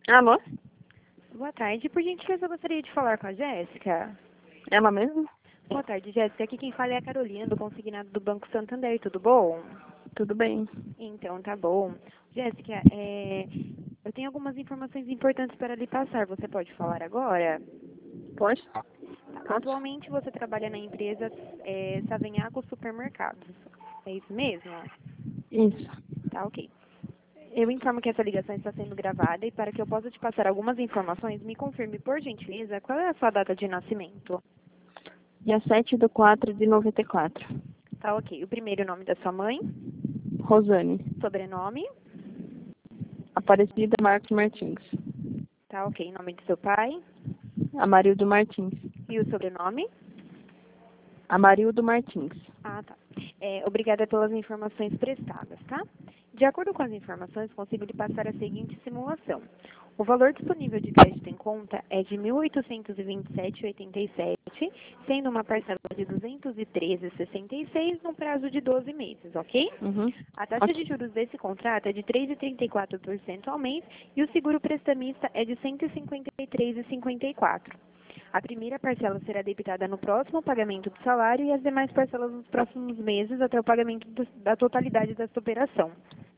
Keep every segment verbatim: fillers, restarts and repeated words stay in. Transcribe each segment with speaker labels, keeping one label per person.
Speaker 1: Alô?
Speaker 2: Boa tarde. Por gentileza, eu gostaria de falar com a Jéssica.
Speaker 1: Ela mesmo?
Speaker 2: Boa tarde, Jéssica. Aqui quem fala é a Carolina, do consignado do Banco Santander. Tudo bom?
Speaker 1: Tudo bem.
Speaker 2: Então, tá bom. Jéssica, é, eu tenho algumas informações importantes para lhe passar. Você pode falar agora?
Speaker 1: Pode?
Speaker 2: Tá.
Speaker 1: Pode?
Speaker 2: Atualmente, você trabalha na empresa é, Savenhago Supermercados. É isso mesmo?
Speaker 1: Isso.
Speaker 2: Tá, ok. Eu informo que essa ligação está sendo gravada e para que eu possa te passar algumas informações, me confirme, por gentileza, qual é a sua data de nascimento?
Speaker 1: Dia sete de quatro de noventa e quatro.
Speaker 2: Tá, ok. O primeiro nome da sua mãe,
Speaker 1: Rosane.
Speaker 2: sobrenome,
Speaker 1: Aparecida Marcos Martins.
Speaker 2: tá, ok. Nome de seu pai
Speaker 1: Amarildo Martins.
Speaker 2: e o sobrenome.
Speaker 1: Amarildo Martins.
Speaker 2: Ah, tá. É, obrigada pelas informações prestadas, tá? De acordo com as informações, consigo lhe passar a seguinte simulação. O valor disponível de crédito em conta é de mil oitocentos e vinte e sete vírgula oitenta e sete, sendo uma parcela de duzentos e treze vírgula sessenta e seis no prazo de doze meses, ok?
Speaker 1: Uhum.
Speaker 2: A taxa
Speaker 1: Ok.
Speaker 2: de juros desse contrato é de três vírgula trinta e quatro por cento ao mês e o seguro prestamista é de cento e cinquenta e três vírgula cinquenta e quatro. A primeira parcela será debitada no próximo pagamento do salário e as demais parcelas nos próximos meses até o pagamento do, da totalidade desta operação.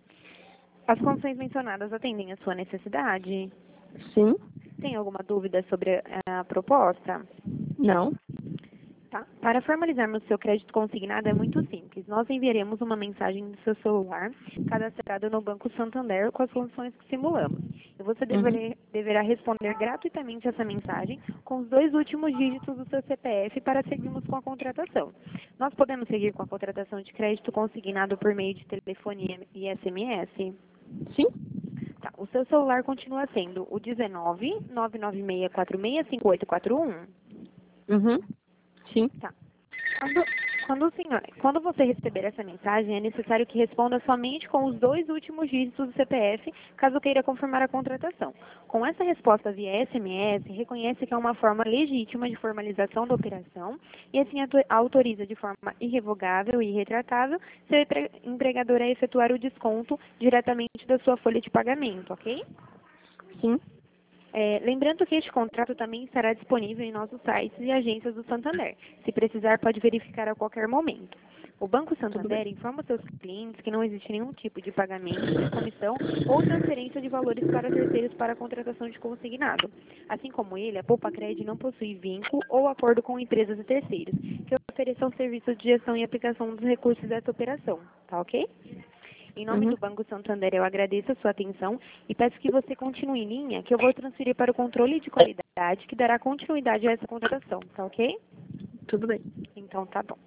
Speaker 2: As condições mencionadas atendem à sua necessidade?
Speaker 1: Sim?
Speaker 2: Tem alguma dúvida sobre a, a proposta?
Speaker 1: Não?
Speaker 2: Tá. Para formalizarmos seu crédito consignado é muito simples. Nós enviaremos uma mensagem no seu celular, cadastrado no Banco Santander, com as condições que simulamos. E você
Speaker 1: Uhum.
Speaker 2: deverá, deverá responder gratuitamente essa mensagem com os dois últimos dígitos do seu C P F para seguirmos com a contratação. Nós podemos seguir com a contratação de crédito consignado por meio de telefonia e S M S?
Speaker 1: Sim?
Speaker 2: Tá. O seu celular continua sendo o dezenove, nove nove seis quatro seis cinco oito quatro um?
Speaker 1: Uhum. Sim?
Speaker 2: Tá. Quando, quando, o senhor, quando você receber essa mensagem, é necessário que responda somente com os dois últimos dígitos do C P F, caso queira confirmar a contratação. Com essa resposta via S M S, reconhece que é uma forma legítima de formalização da operação e assim atu- autoriza de forma irrevogável e irretratável seu empre- empregador a efetuar o desconto diretamente da sua folha de pagamento, ok?
Speaker 1: Sim?
Speaker 2: É, lembrando que este contrato também estará disponível em nossos sites e agências do Santander. Se precisar, pode verificar a qualquer momento. O Banco
Speaker 1: Tudo bem.
Speaker 2: Santander informa seus clientes que não existe nenhum tipo de pagamento de comissão ou transferência de valores para terceiros para a contratação de consignado. Assim como ele, a Poupa Cred não possui vínculo ou acordo com empresas e terceiros que ofereçam serviços de gestão e aplicação dos recursos dessa operação. Tá ok? Em nome
Speaker 1: Uhum.
Speaker 2: do Banco Santander, eu agradeço a sua atenção e peço que você continue em linha, que eu vou transferir para o controle de qualidade, que dará continuidade a essa contratação, tá ok?
Speaker 1: Tudo bem.
Speaker 2: Então, tá bom.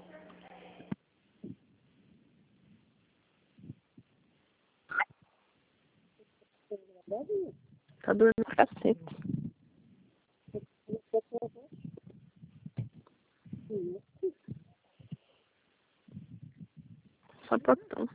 Speaker 1: Tá doendo o cacete. Só potão.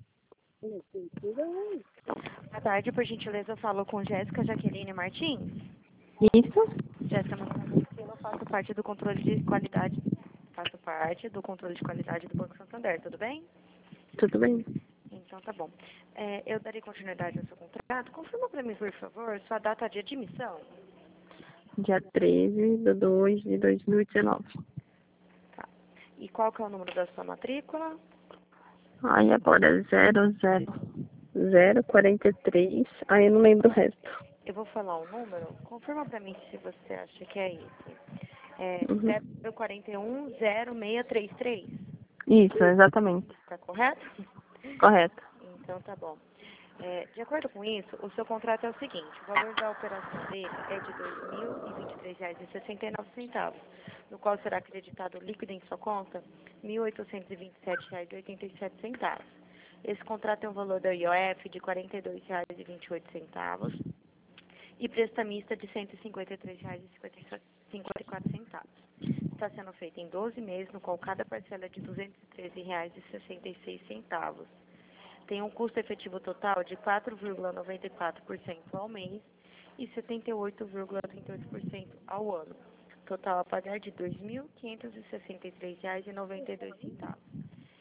Speaker 2: Boa tarde, por gentileza, eu falo com Jéssica Jaqueline Martins.
Speaker 1: Isso?
Speaker 2: Jéssica, meu nome é Priscila, eu faço parte do controle de qualidade, faço parte do controle de qualidade do Banco Santander, tudo bem?
Speaker 1: Tudo bem.
Speaker 2: Então, tá bom. É, eu darei continuidade ao seu contrato. Confirma para mim, por favor, sua data de admissão.
Speaker 1: Dia treze de dois de dois mil e dezenove.
Speaker 2: Tá. E qual que é o número da sua matrícula?
Speaker 1: Aí agora zero zero zero quarenta e três. Aí eu não lembro o resto.
Speaker 2: Eu vou falar um número, confirma pra mim se você acha que é esse. É
Speaker 1: Uhum.
Speaker 2: zero quatro um zero seis três três,
Speaker 1: Isso, exatamente.
Speaker 2: tá correto?
Speaker 1: Correto.
Speaker 2: Então tá bom. É, de acordo com isso, o seu contrato é o seguinte, o valor da operação dele é de dois mil e vinte e três reais e sessenta e nove centavos, no qual será acreditado líquido em sua conta mil oitocentos e vinte e sete reais e oitenta e sete centavos. Esse contrato tem um valor da I O F de quarenta e dois reais e vinte e oito centavos. E prestamista de cento e cinquenta e três reais e cinquenta e quatro centavos. Está sendo feito em doze meses, no qual cada parcela é de duzentos e treze reais e sessenta e seis centavos. Tem um custo efetivo total de quatro vírgula noventa e quatro por cento ao mês e setenta e oito vírgula trinta e oito por cento ao ano. Total a pagar de dois mil quinhentos e sessenta e três reais e noventa e dois centavos.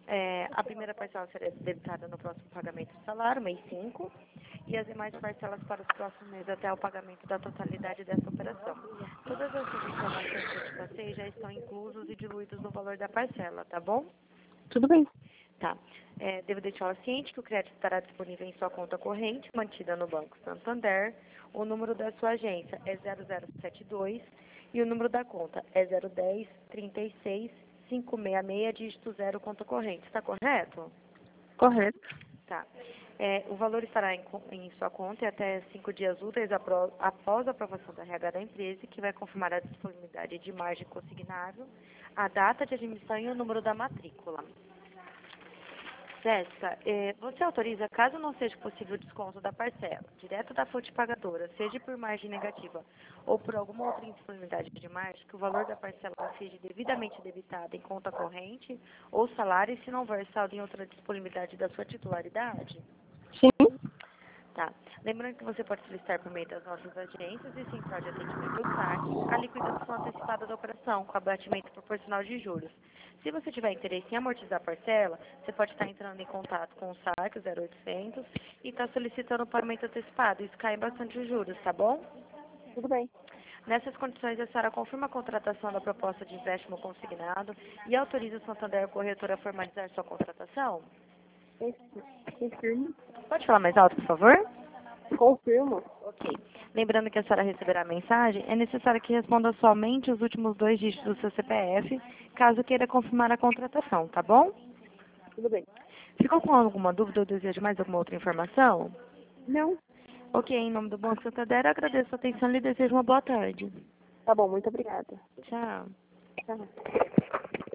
Speaker 2: É, a primeira parcela será debitada no próximo pagamento do salário, mês cinco, e as demais parcelas para os próximos meses até o pagamento da totalidade dessa operação. Todas essas informações que eu te passei já estão inclusos e diluídos no valor da parcela, tá bom?
Speaker 1: Tudo bem.
Speaker 2: Tá. É, devo deixá-la ciente que o crédito estará disponível em sua conta corrente, mantida no Banco Santander. O número da sua agência é zero zero sete dois e o número da conta é zero um zero, trinta e seis, quinhentos e sessenta e seis, dígito zero, conta corrente. Está correto?
Speaker 1: Correto.
Speaker 2: Tá. É, o valor estará em, co- em sua conta até cinco dias úteis apro- após a aprovação da R H da empresa, que vai confirmar a disponibilidade de margem consignável, a data de admissão e o número da matrícula. Jéssica, eh, você autoriza, caso não seja possível o desconto da parcela, direto da fonte pagadora, seja por margem negativa ou por alguma outra indisponibilidade de margem, que o valor da parcela seja devidamente debitado em conta corrente ou salário e se não houver saldo em outra disponibilidade da sua titularidade?
Speaker 1: Sim.
Speaker 2: Tá. Lembrando que você pode solicitar por meio das nossas agências e central de atendimento do saque a liquidação antecipada da operação com abatimento proporcional de juros. Se você tiver interesse em amortizar a parcela, você pode estar entrando em contato com o saque, o zero oitocentos, e estar solicitando o pagamento antecipado. Isso cai bastante os juros, tá bom?
Speaker 1: Tudo bem.
Speaker 2: Nessas condições, a senhora confirma a contratação da proposta de empréstimo consignado e autoriza o Santander Corretora a formalizar sua contratação?
Speaker 1: Confirmo.
Speaker 2: Pode falar mais alto, por favor?
Speaker 1: Confirmo.
Speaker 2: Ok. Lembrando que a senhora receberá a mensagem, é necessário que responda somente os últimos dois dígitos do seu C P F, caso queira confirmar a contratação, tá bom?
Speaker 1: Tudo bem.
Speaker 2: Ficou com alguma dúvida ou deseja mais alguma outra informação?
Speaker 1: Não.
Speaker 2: Ok, em nome do Banco Santander, eu agradeço a atenção e lhe desejo uma boa tarde.
Speaker 1: Tá bom, muito obrigada.
Speaker 2: Tchau.
Speaker 1: Tchau.